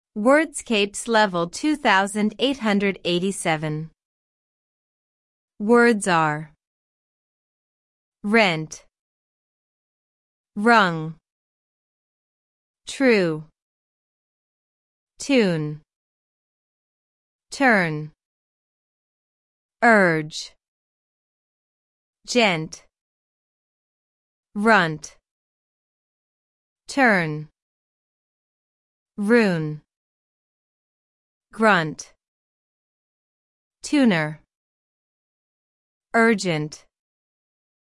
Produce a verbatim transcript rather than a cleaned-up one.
Wordscapes level two thousand eight hundred eighty-seven. Words are rent, rung, true, tune, turn, urge, gent, runt, turn, rune, grunt, tuner, urgent.